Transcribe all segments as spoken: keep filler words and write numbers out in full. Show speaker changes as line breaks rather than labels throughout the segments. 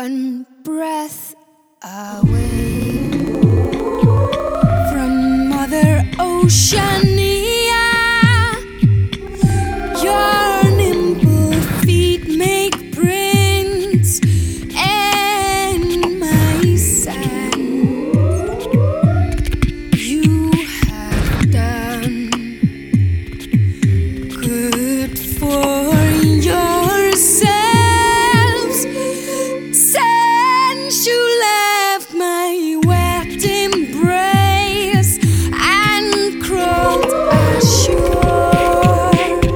one breath away from Mother Oceania. Your nimble feet make prints in my sand. You have done good for yourselves since you left my wet embrace and crawled ashore.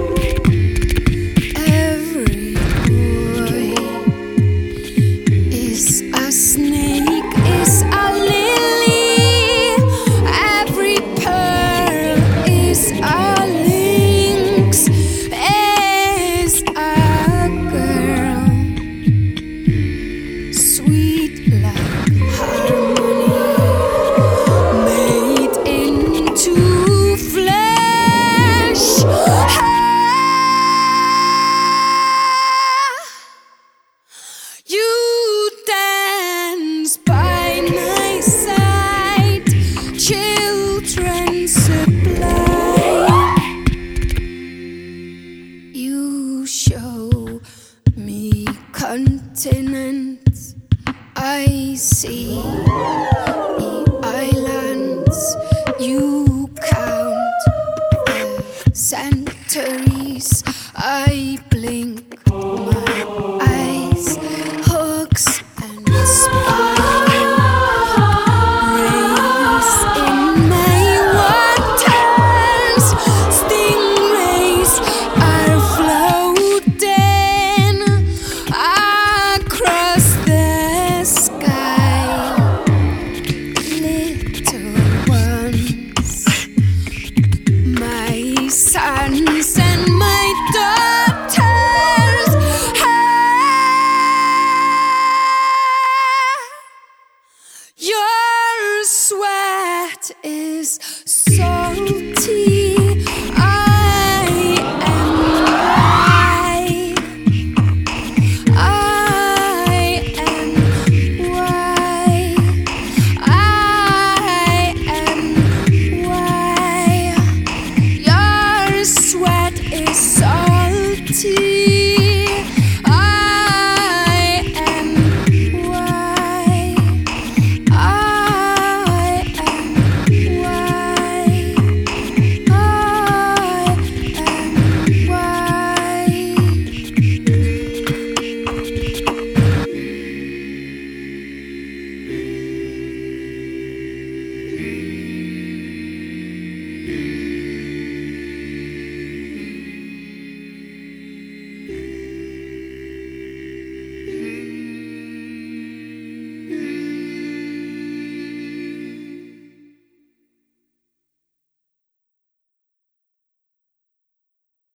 Every boy is a snake, is a lily. Every pearl is a lynx, is a girl. Sweet like harmony, made into flesh. You dance by my side, children supply. You show me continents I see.